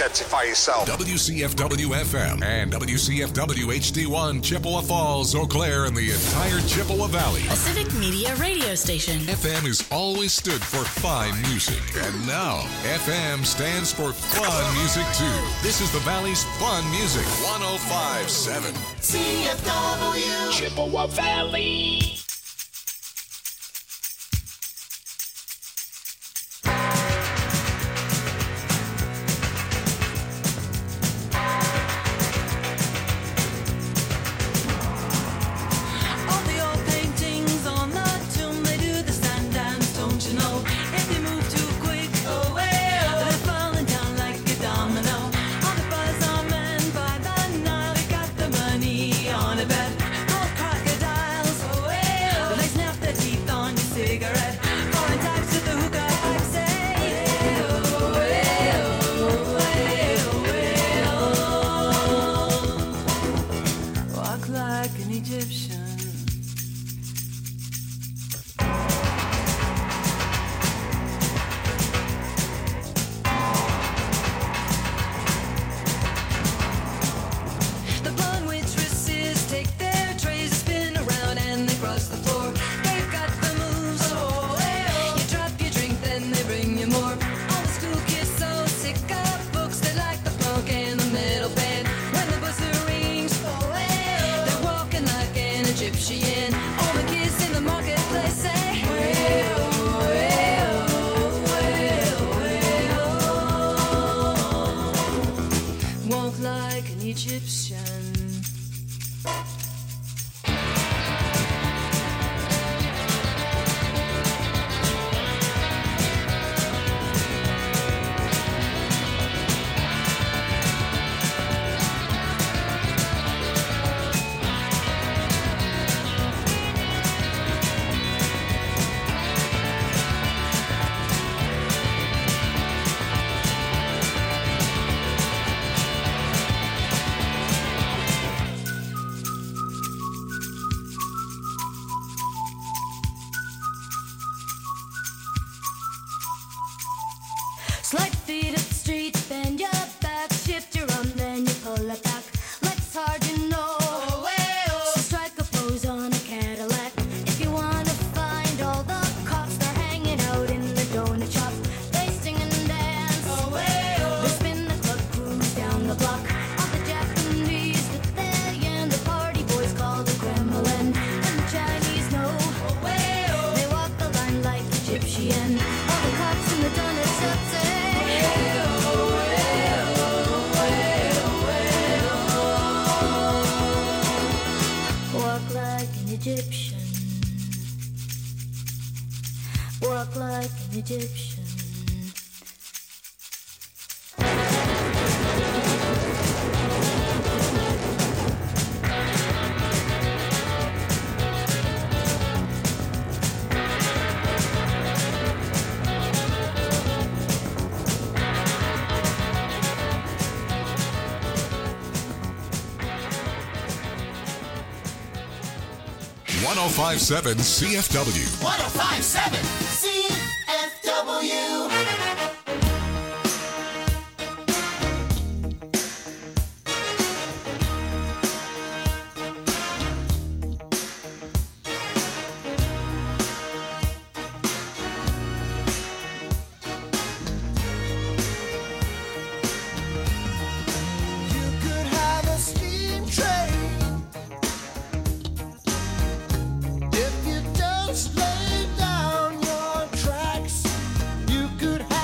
identify yourself. WCFW-FM and WCFW-HD1, Chippewa Falls, Eau Claire, and the entire Chippewa Valley. A civic media radio station. FM has always stood for fine music. And now, FM stands for fun music, too. This is the Valley's fun music. 105.7. CFW. Chippewa Valley. Walk like an Egyptian. 105.7 CFW. 105.7 CFW. If you just lay down your tracks, you could have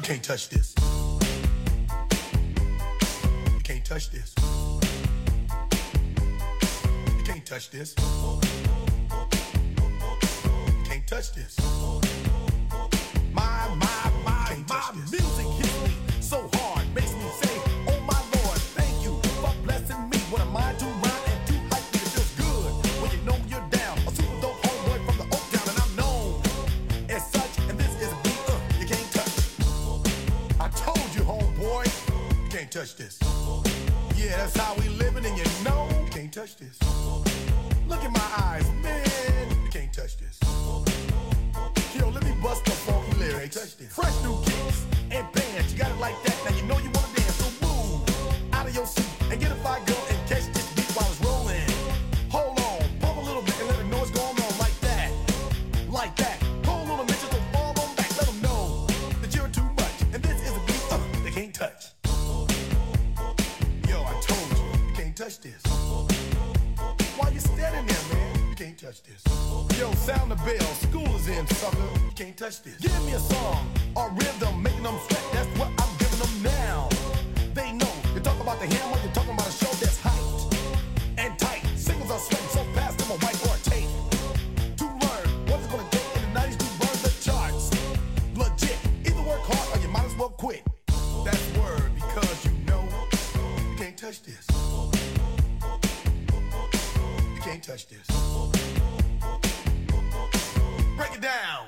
can't touch this. You can't touch this. You can't touch this. You can't touch this. My music hits me so hard, makes me say, oh my Lord, thank you for blessing me. What a mind to rhyme and too hype me, it feels good when you know you're down. A super dope homeboy from the Oak Town, and I'm known as such, and this is a beat you can't touch. I told you, homeboy, you can't touch this. Yeah, that's how we living, and you know you can't touch this. Look in my eyes, man, you can't touch this. Yo, let me bust the funky lyrics. Fresh new kicks and bands, you got it like that. Now you know you wanna dance, so move out of your seat and get a fire girl and catch this beat while it's rolling. Hold on, pump a little bit and let them know what's going on like that. Like that. Hold on a minute, just fall on back. Let them know that you're too much. And this is a beat they can't touch. Yo, I told you, you can't touch this. Why you standing there, man? You can't touch this. Yo, sound the bell, school is in, sucker. You can't touch this. Give me a song or rhythm, making them sweat. That's what I'm giving them now. They know. You talk about the hammer, you're talking about a show that's hyped and tight. Singles are sweating so fast, them a white or a tape. To learn what it's gonna take in the 90s to burn the charts. Legit. Either work hard or you might as well quit. That's word because you know you can't touch this. You can't touch this. Break it down.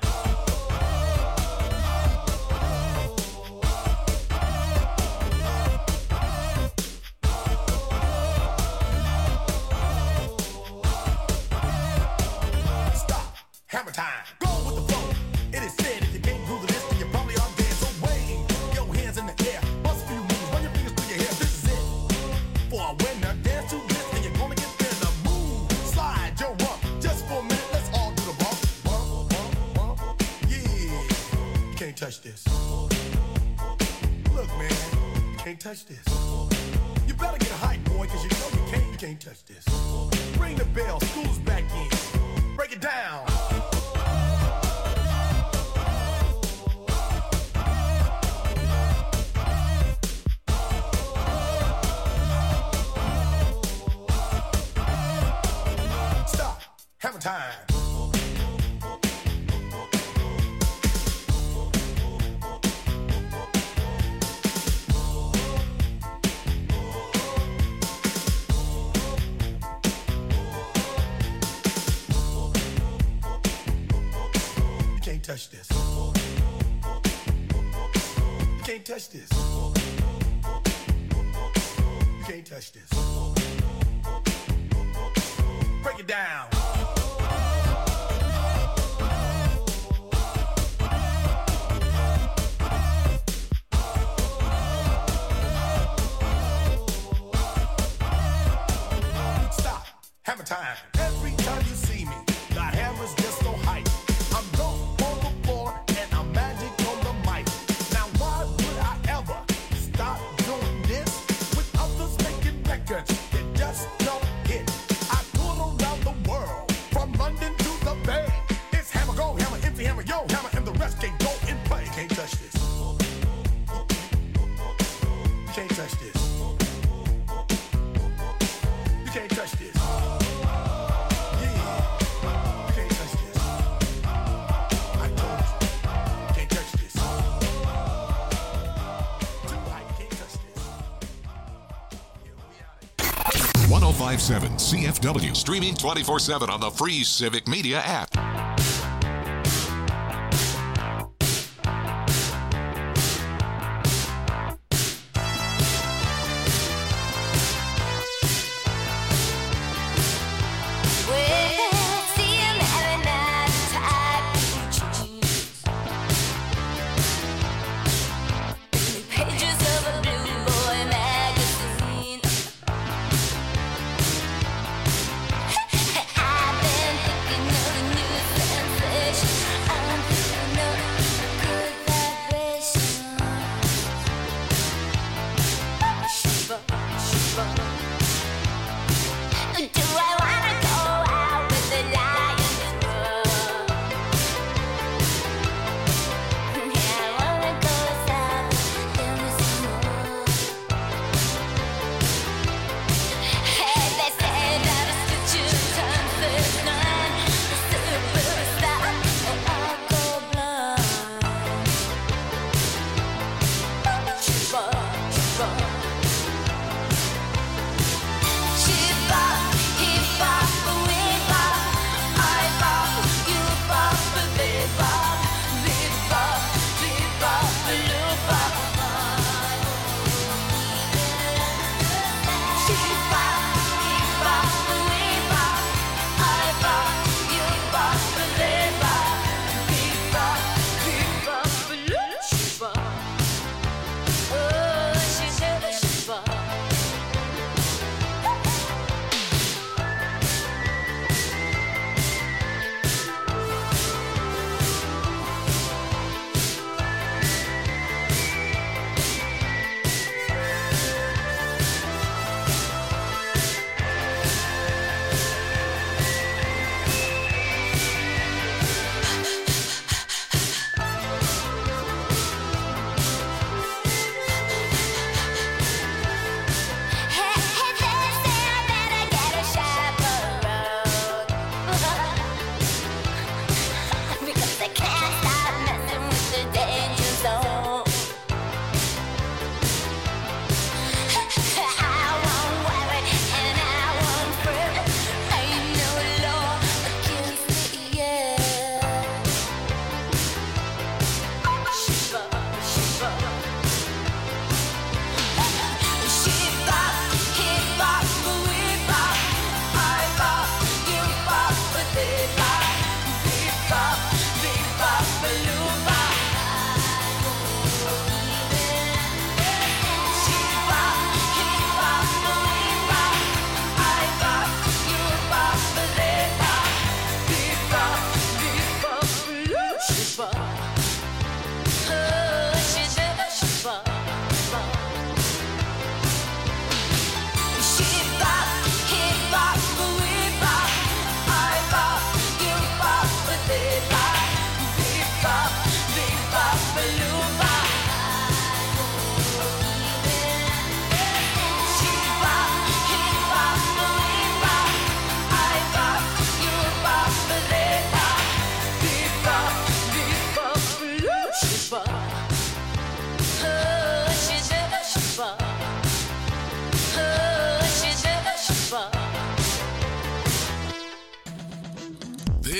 Stop. Hammer time. Go with the flow. It is said if you can't groove to this, then you probably are dead. So wave your hands in the air. Bust a few moves. Run your fingers through your hair. This is it. For a winner, dance to this, and you're gonna get there. The move. Slide your rump. Just for a minute, let's all do the bump. Can't touch this. Look, man, you can't touch this. You better get hype, boy, cause you know you can't touch this. Ring the bell, school's back in. Break it down. Stop. Hammer time. Touch this. You can't touch this. You can't touch this. Break it down. Stop. Hammer time. Every time you see me, the hammer's just so hype. I'm dope. And I'm magic on the mic. Now why would I ever stop doing this with others making records that just don't hit? I tour around the world, from London to the Bay. It's hammer, go, hammer, empty hammer, yo, hammer, and the rest can go and play. You can't touch this. You can't touch this. You can't touch this. One 1057 CFW. Streaming 24/7 on the free Civic Media app. I've been thinking of the news.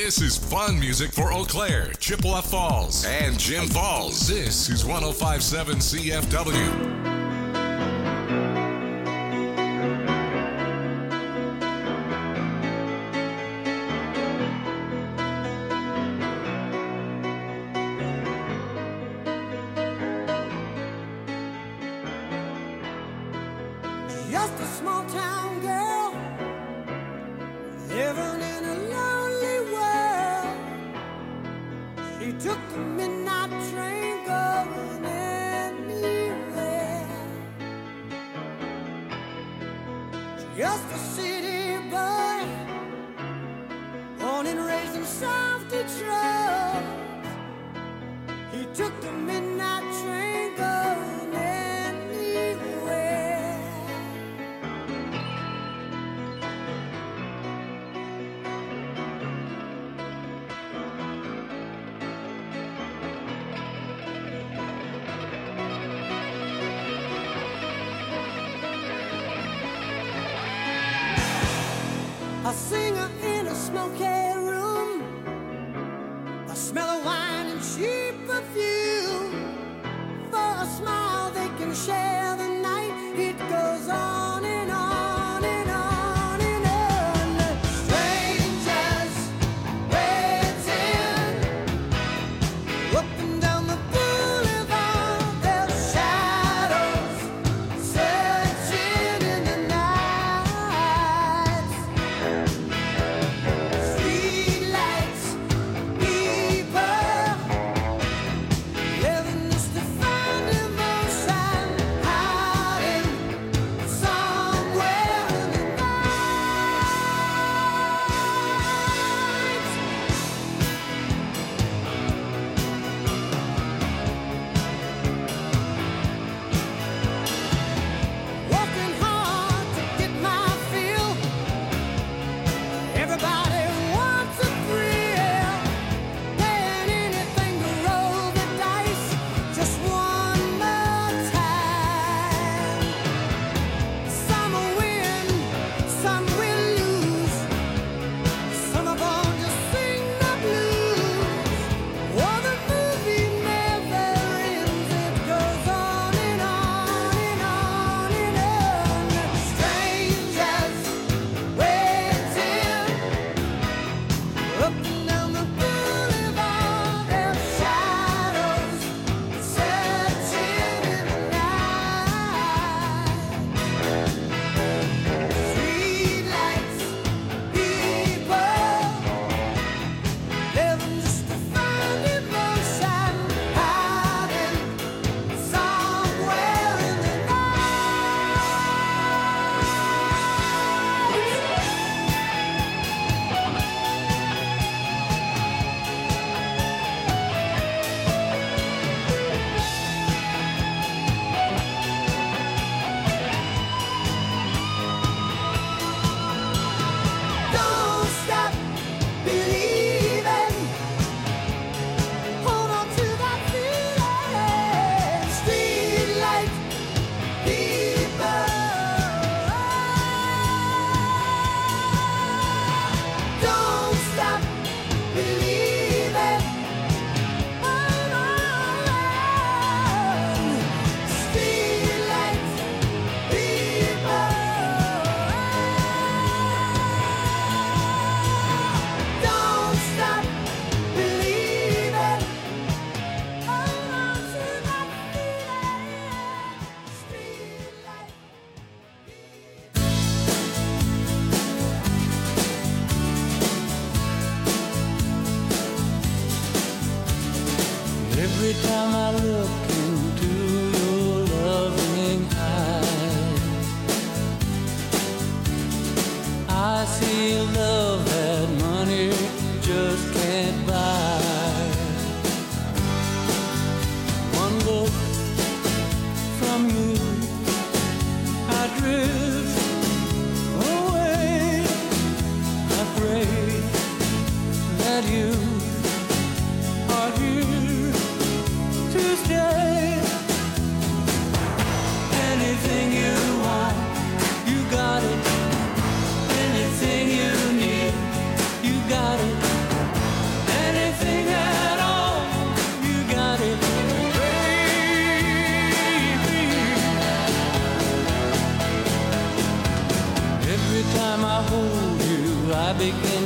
This is fun music for Eau Claire, Chippewa Falls, and Jim Falls. This is 105.7 CFW. Just a small town girl living in a lonely world. She took the midnight train going anywhere. Just a city boy, born and raised in South Detroit. He took the midnight train going anywhere. A singer in a smoky room, a smell of wine and cheap perfume. For a smile they can share the night. It goes on and on and on and on. Strangers waiting up and down the boulevard. Their shadows searching in the night. Street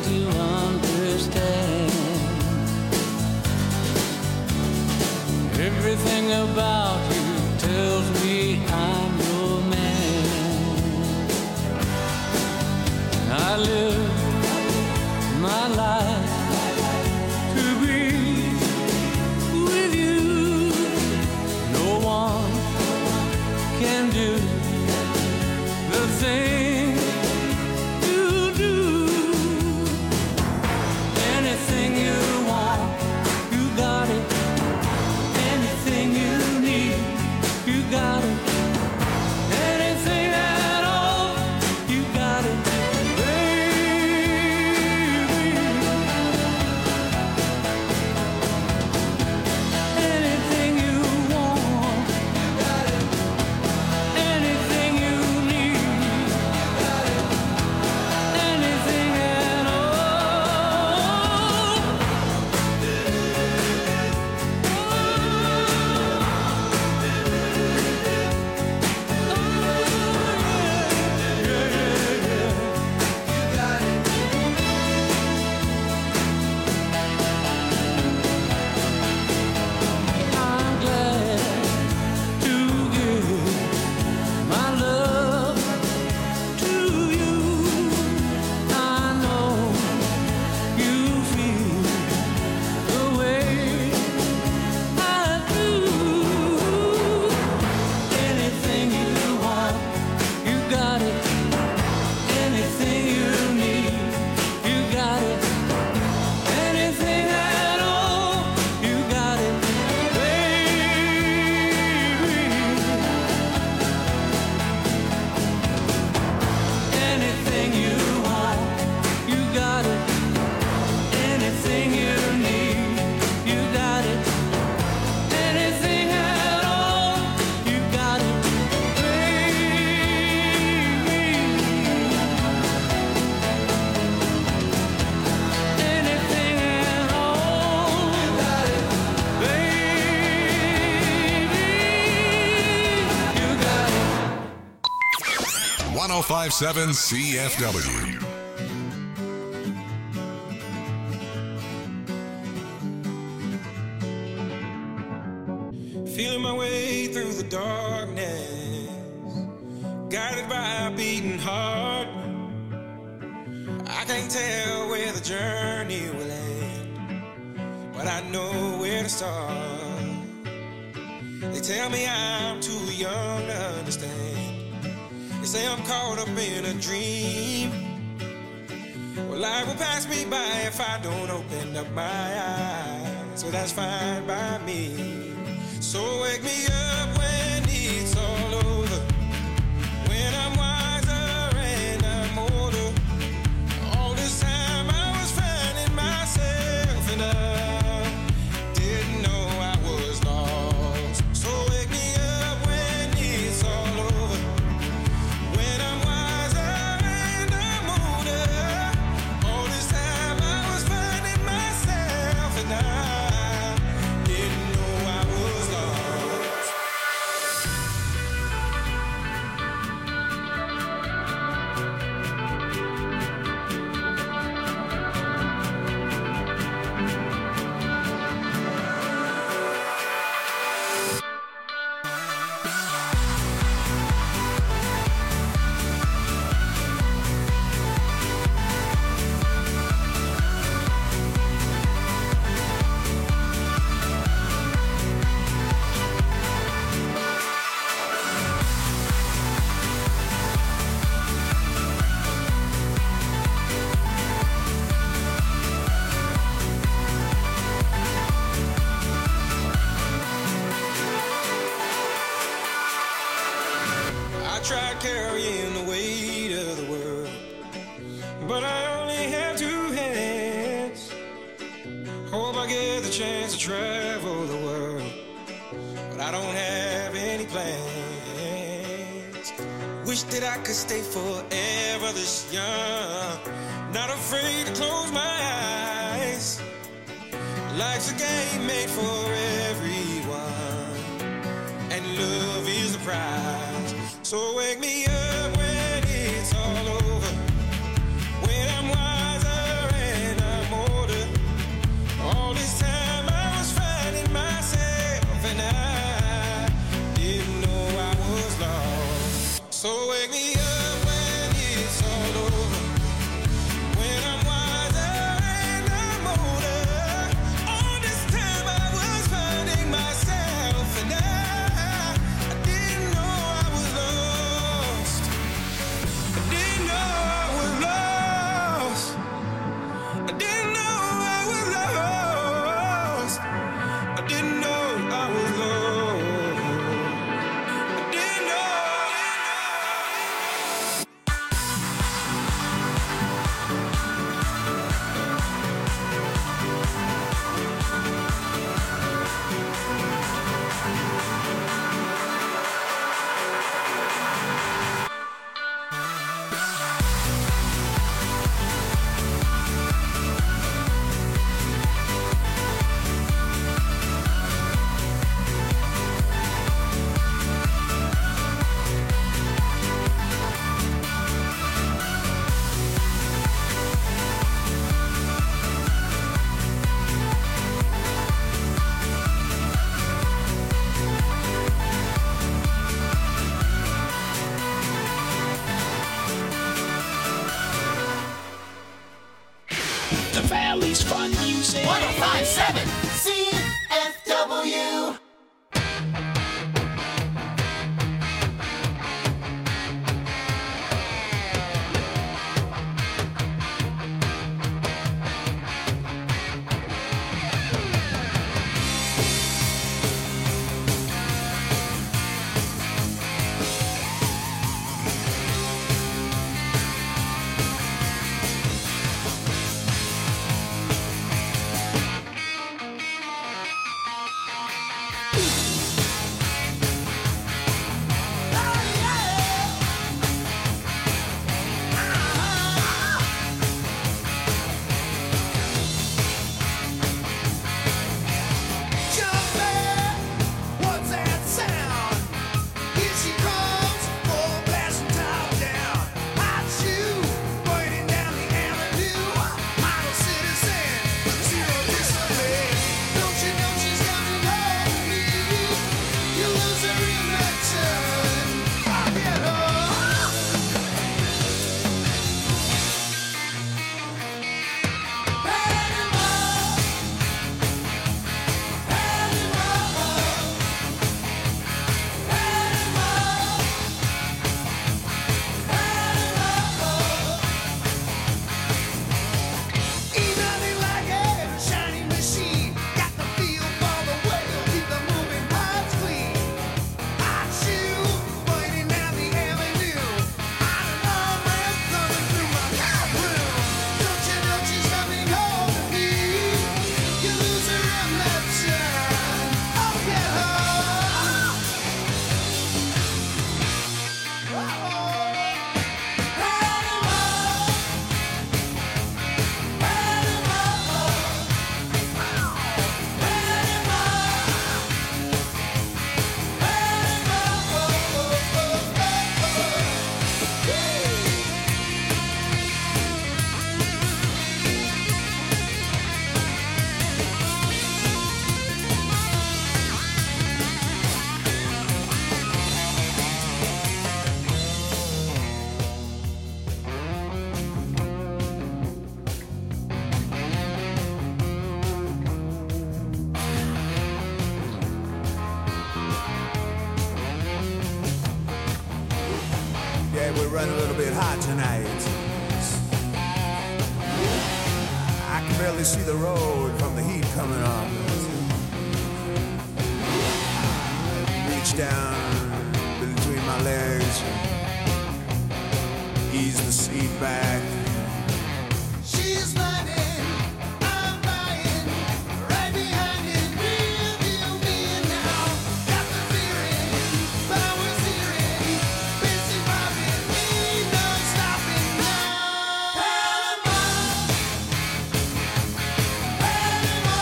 to understand. Everything about you tells me I'm your man. I live my life to be with you. No one can do the thing you do. Anything you want, you got it. Anything you need, you got it. Anything at all, you got it, baby. Anything you want, you got it. Anything you need, you got it. Anything at all. I'm glad to give my love to you. I know you feel the way I do. Anything you want, you got it. Anything you need, you got it. Anything at all, you got it, baby. Anything you want, you got it. Anything you need, you got it. Anything at all, you got it, baby. Anything at all, you got it, baby. You got it. 1057 CFW. Feeling my way through the darkness, guided by a beating heart. I can't tell where the journey will end, but I know where to start. They tell me I'm too young to understand. They say I'm caught up in a dream. Well, life will pass me by if I don't open up my eyes. So that's fine by me. So wake me up when it's all over, when I'm wiser and I'm older. All this time I was finding myself and I didn't know I was lost. So wake me up when it's all over, when I'm wiser and I'm older. All this time I was finding myself and I didn't know I was lost. I tried carrying the weight of the world, but I only have two hands. Hope I get the chance to travel the world, but I don't have any plans. Wish that I could stay forever this young, not afraid to close my eyes. Life's a game made for everyone, and love is the prize. So wake me up when it's all over, when I'm wiser like we're running a little bit hot tonight. I can barely see the road from the heat coming up. Reach down between my legs, ease the seat back. She's running, I'm buying, right behind it, real deal me now. Got the feeling, power steering, busy robbing me, no stopping now. Panama, Panama,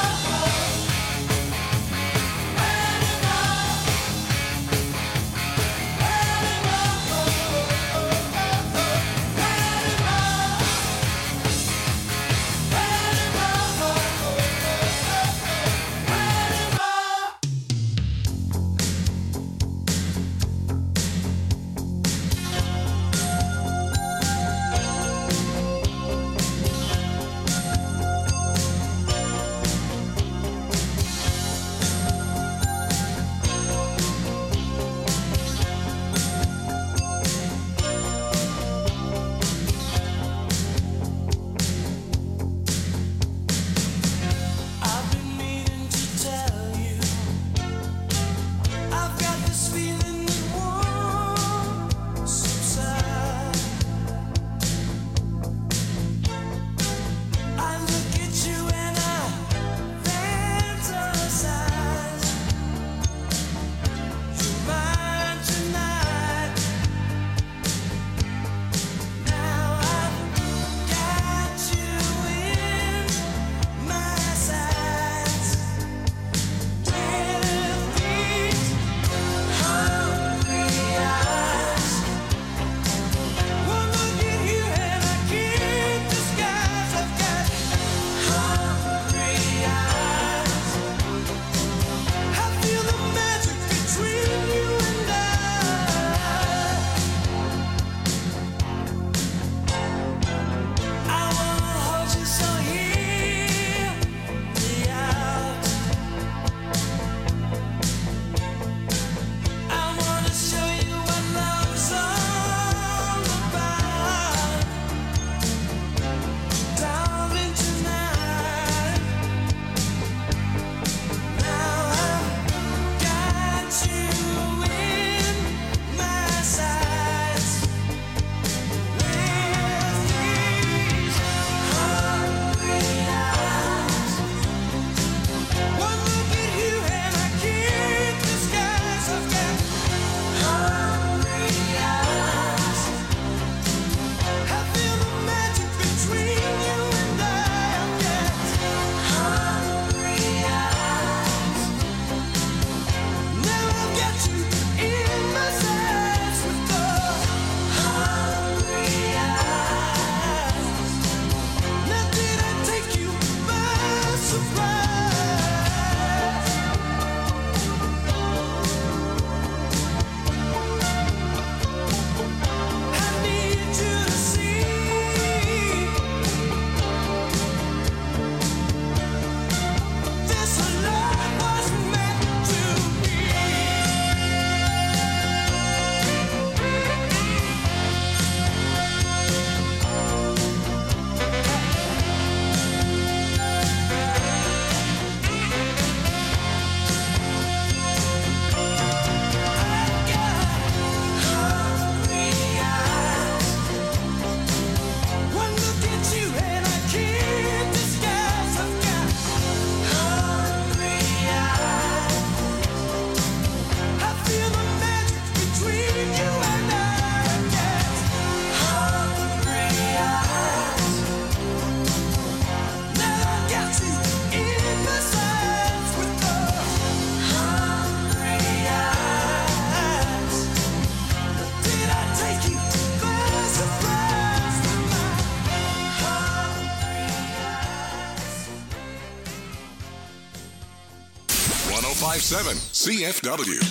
CFW.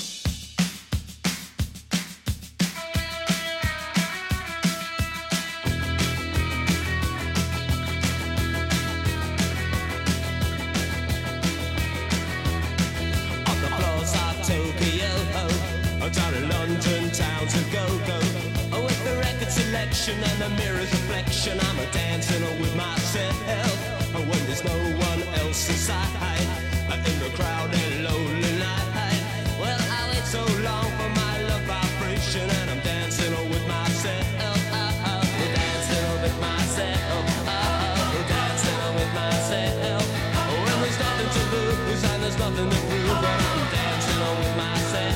Tokyo, down in London town to go. With the record direction and the mirror's reflection. I'm a dancing with myself when there's no one else inside. In the crowd and lonely night. Well, I wait so long for my love vibration, and I'm dancing with myself. Dancing with myself. Dancing with myself. When there's nothing to lose and there's nothing to prove, but I'm dancing with myself.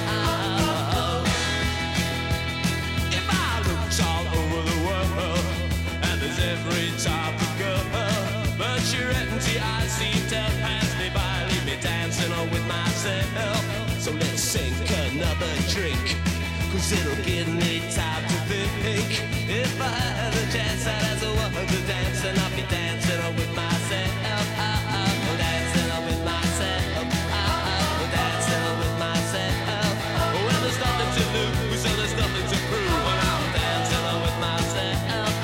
If I looked all over the world, and there's every type of girl, but you're empty, I seem to pass me by. Leave me dancing with myself. So let's sink another drink, 'cause it'll give me time to think. If I had a chance, I'd ask a woman to dance, and I'll be dancing with myself. Dancing with myself. Dancing with myself. Well, there's nothing to lose, so there's nothing to prove, and I'm dancing with myself.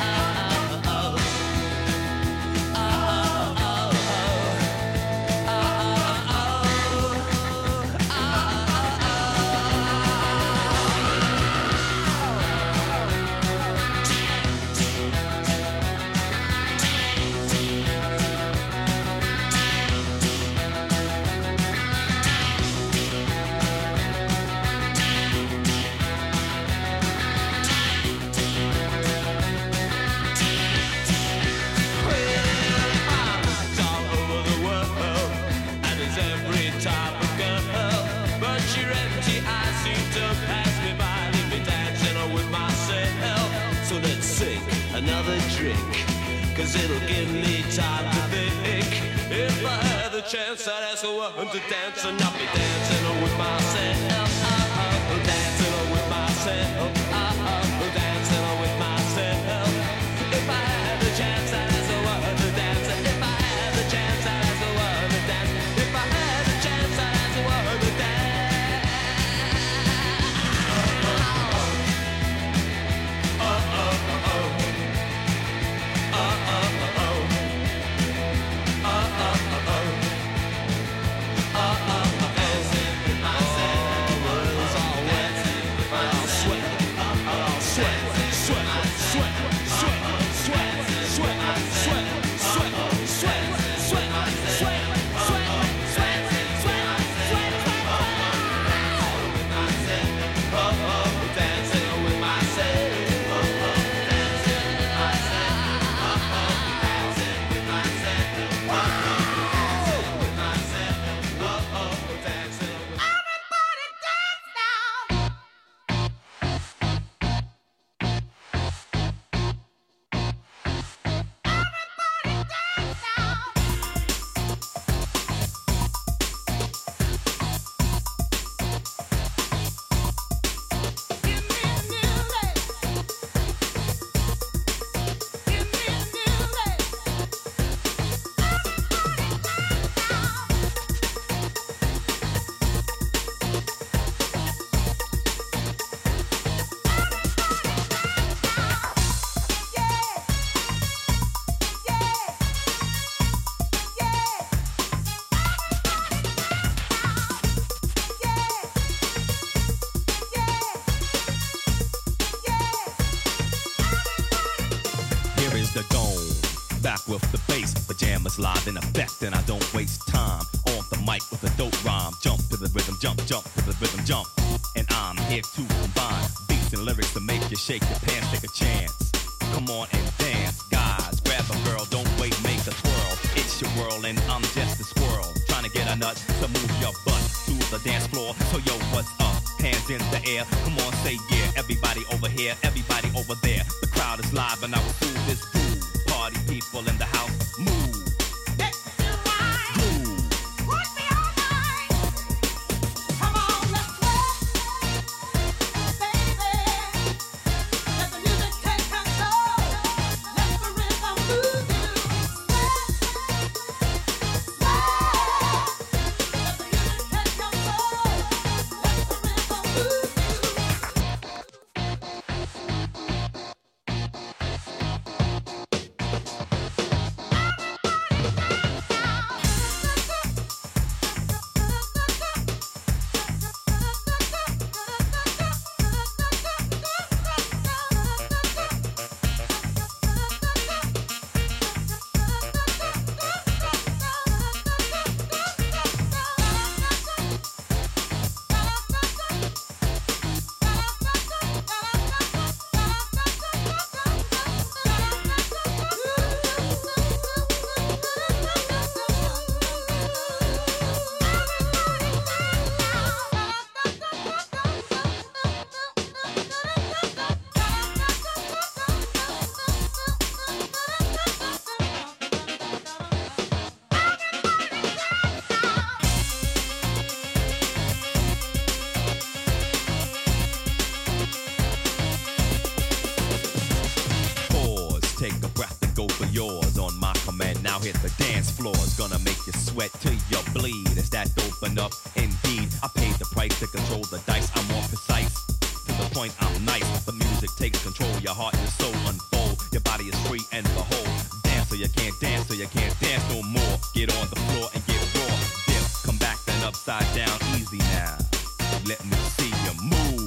Another drink, 'cause it'll give me time to think. If I had the chance, I'd ask a woman to dance, and I'll be dancing with myself. Dancing with myself. Dancing with myself. If I had the chance, I'd ask a woman to dance. If I had the chance, I'd ask a woman to dance. If I had the chance, I'd ask a woman to dance. Live in effect, and I don't waste time on the mic with a dope rhyme. Jump to the rhythm, jump to the rhythm, jump. And I'm here to combine beats and lyrics to make you shake your pants, take a chance. Come on and dance, guys. Grab a girl, don't wait, make a twirl. It's your world, and I'm just a squirrel trying to get a nut to move your butt to the dance floor. So yo, what's up? Hands in the air, come on, say yeah. Everybody over here, everybody over there. The crowd is live, and I will do this groove. Party people in the house, move. hit the dance floor. It's gonna make you sweat till you bleed. Is that dope enough? Indeed, I paid the price to control the dice. I'm more precise. To the point, I'm nice. The music takes control. Your heart and soul unfold. Your body is free and behold. Dance so you can't dance, so you can't dance no more. Get on the floor and get raw. Dip, come back then upside down. Easy now. Let me see you move.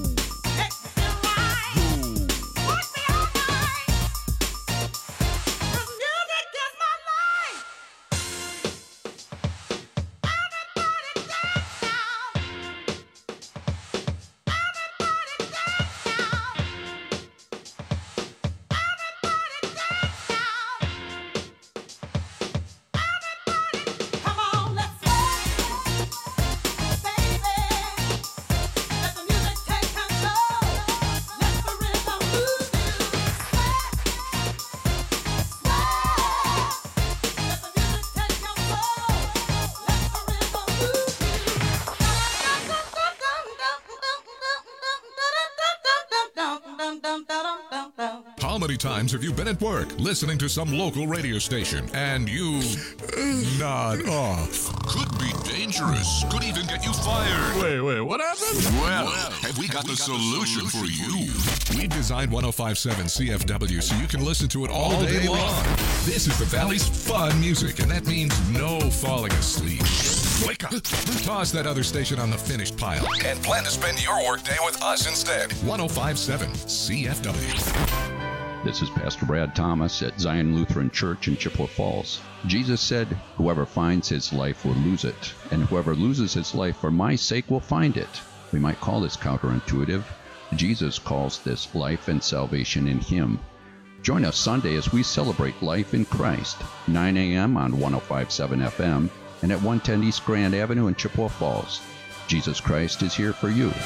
How many times have you been at work listening to some local radio station and you nod off? Could be dangerous. Could even get you fired. Wait, what happened? Well, have we got the solution for you? We designed 105.7 CFW so you can listen to it all day long. This is the Valley's fun music, and that means no falling asleep. Wake up. Toss that other station on the finished pile And plan to spend your workday with us instead. 105.7 CFW. This is Pastor Brad Thomas at Zion Lutheran Church in Chippewa Falls. Jesus said, "Whoever finds his life will lose it, and whoever loses his life for my sake will find it." We might call this counterintuitive. Jesus calls this life and salvation in him. Join us Sunday as we celebrate life in Christ, 9 a.m. on 105.7 FM and at 110 East Grand Avenue in Chippewa Falls. Jesus Christ is here for you.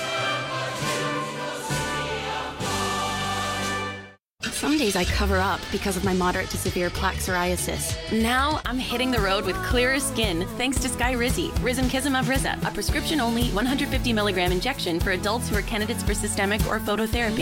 Some days I cover up because of my moderate to severe plaque psoriasis. Now I'm hitting the road with clearer skin thanks to Skyrizi, Risankizumab Riza, a prescription-only 150 milligram injection for adults who are candidates for systemic or phototherapy.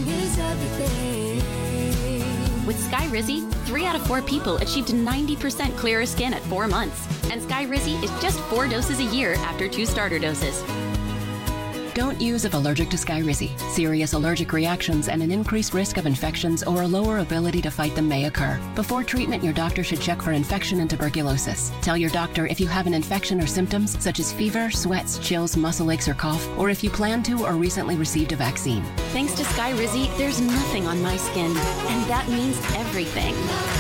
With Skyrizi, 3 out of 4 people achieved 90% clearer skin at 4 months. And Skyrizi is just 4 doses a year after 2 starter doses. Don't use if allergic to Skyrizi. Serious allergic reactions and an increased risk of infections or a lower ability to fight them may occur. Before treatment, your doctor should check for infection and tuberculosis. Tell your doctor if you have an infection or symptoms such as fever, sweats, chills, muscle aches, or cough, or if you plan to or recently received a vaccine. Thanks to Skyrizi, there's nothing on my skin, and that means everything.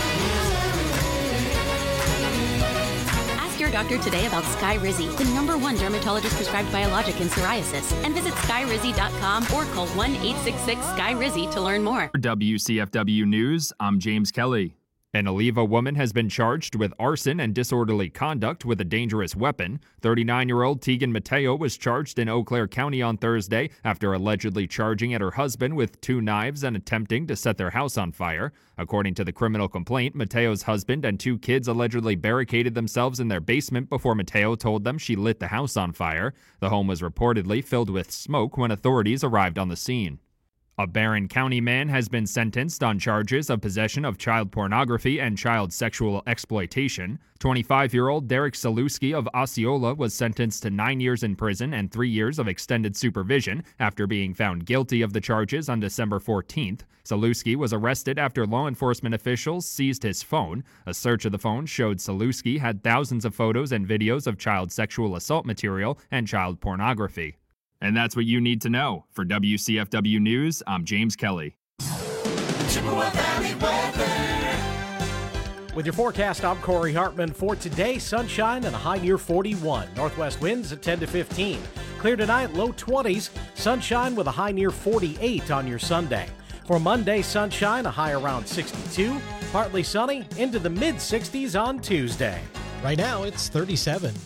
Your doctor today about Skyrizi, the #1 dermatologist prescribed biologic in psoriasis, and visit skyrizi.com or call 1-866-SKY-RIZZI to learn more. For WCFW News, I'm James Kelly. An Oliva woman has been charged with arson and disorderly conduct with a dangerous weapon. 39-year-old Tegan Mateo was charged in Eau Claire County on Thursday after allegedly charging at her husband with 2 knives and attempting to set their house on fire. According to the criminal complaint, Mateo's husband and 2 kids allegedly barricaded themselves in their basement before Mateo told them she lit the house on fire. The home was reportedly filled with smoke when authorities arrived on the scene. A Barron County man has been sentenced on charges of possession of child pornography and child sexual exploitation. 25-year-old Derek Saluski of Osceola was sentenced to 9 years in prison and 3 years of extended supervision after being found guilty of the charges on December 14th. Saluski was arrested after law enforcement officials seized his phone. A search of the phone showed Saluski had thousands of photos and videos of child sexual assault material and child pornography. And that's what you need to know. For WCFW News, I'm James Kelly. Chippewa Valley weather. With your forecast, I'm Corey Hartman. For today, sunshine and a high near 41. Northwest winds at 10 to 15. Clear tonight, low 20s. Sunshine with a high near 48 on your Sunday. For Monday, sunshine, a high around 62. Partly sunny, into the mid-60s on Tuesday. Right now, it's 37.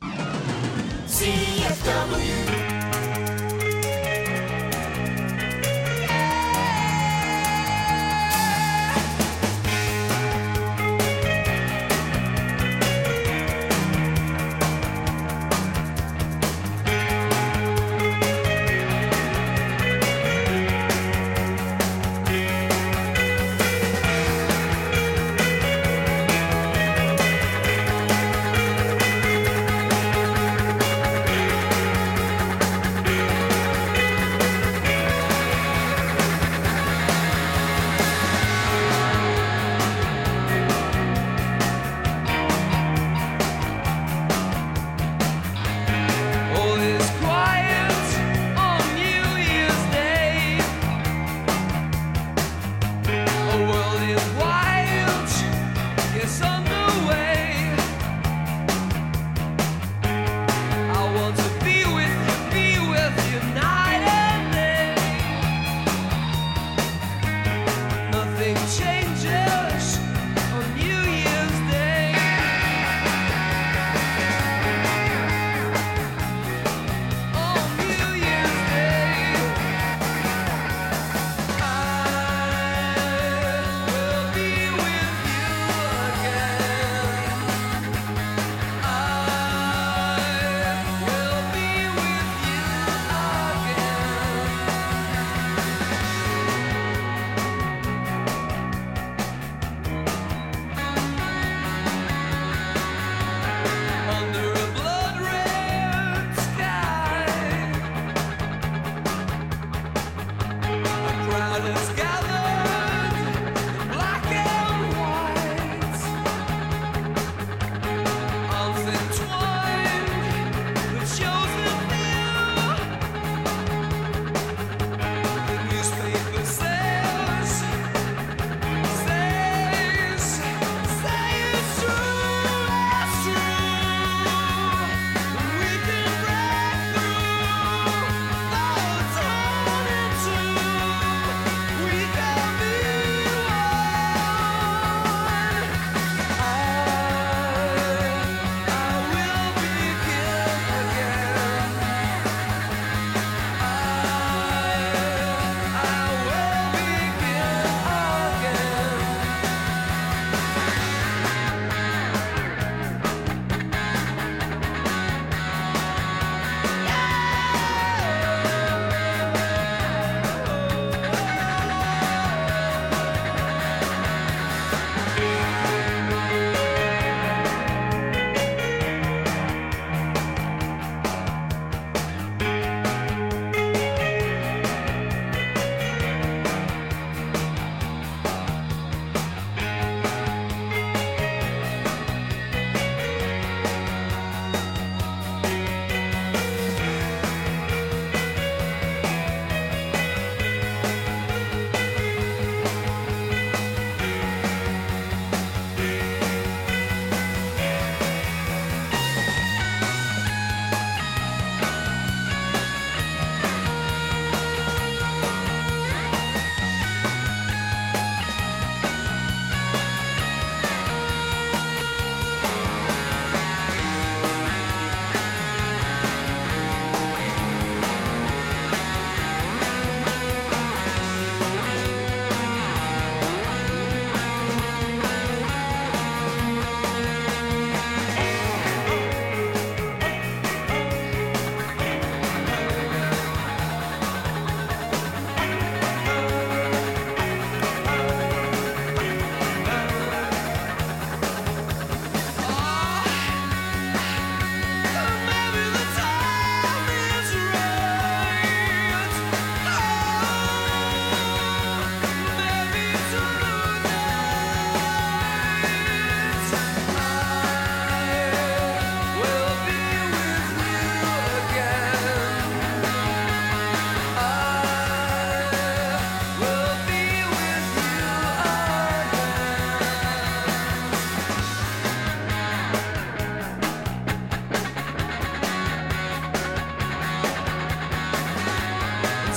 CFW.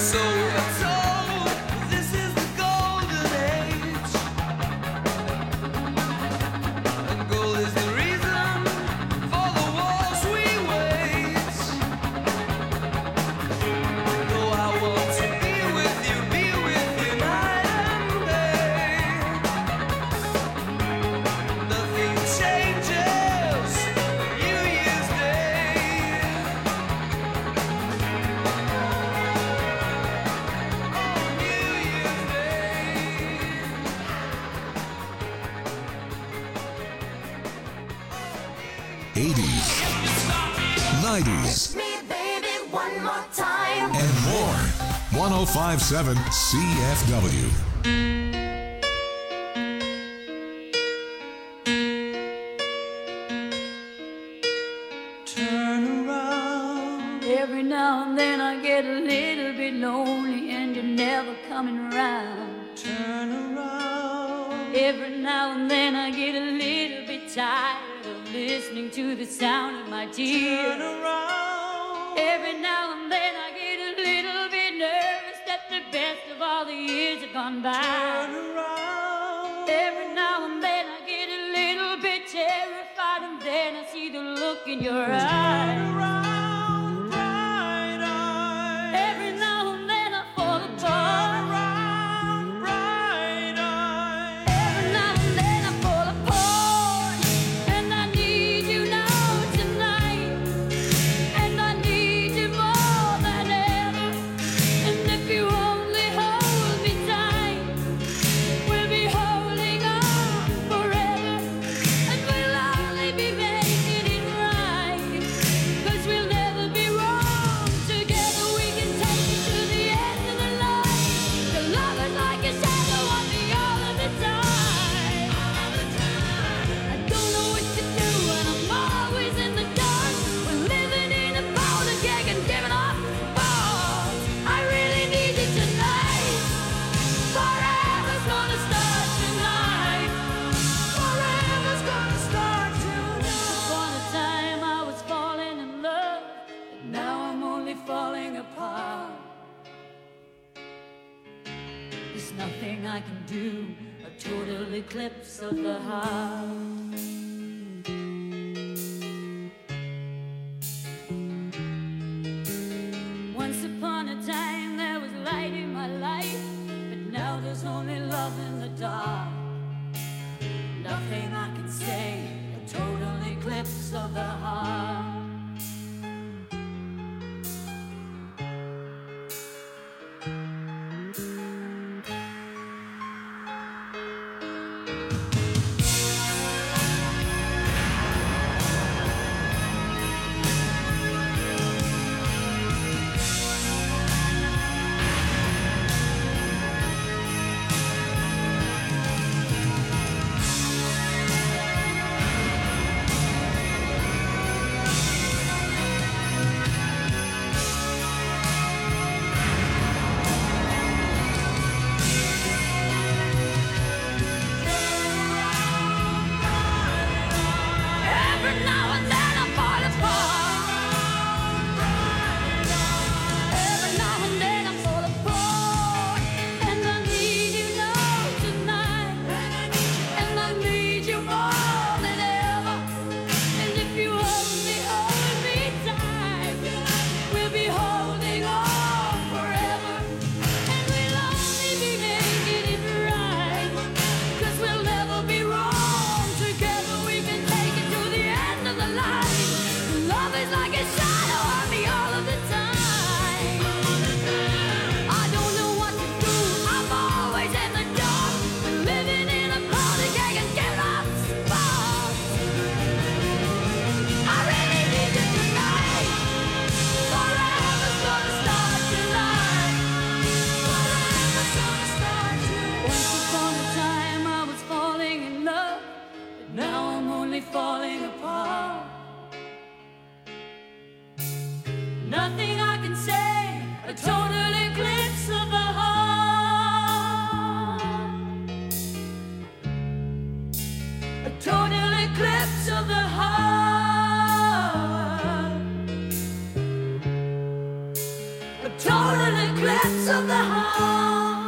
So we're told this is the golden age, and gold is the reason for the wars we wage. Though I want to be with you night and day. Nothing changes New Year's Day. '80s, '90s, Me, baby, one more time. and more. 105.7 CFW. Turn around. Every now and then I get a little bit lonely and you're never coming around. Turn around. Every now and then I get a little bit tired of listening to the sound of my tears. Turn around. Every now and then I get a little bit nervous that the best of all the years have gone by. Turn around. Every now and then I get a little bit terrified, and then I see the look in your eyes. Around, bright eyes. Every now and then I fall apart. Around, bright eyes. Every now and then I fall apart, and I need you now tonight, and I need you more than ever. And if you only hold me tight, we'll be holding on forever, and we'll only be making it right, 'cause we'll never be wrong. Together we can take it to the end of the line. Your love is like a shadow on me all of the time. I don't know what to do, and I'm always in the dark. We're living in a powder keg and giving off balls. I really need you tonight. Forever's gonna start tonight. Forever's gonna start tonight. Upon a time I was falling in love, but now I'm only falling apart. There's nothing I can do, a total eclipse of the heart. Once upon a time there was light in my life, but now there's only love in the dark. Nothing I can say, a total eclipse of the heart. the eclipse of the heart.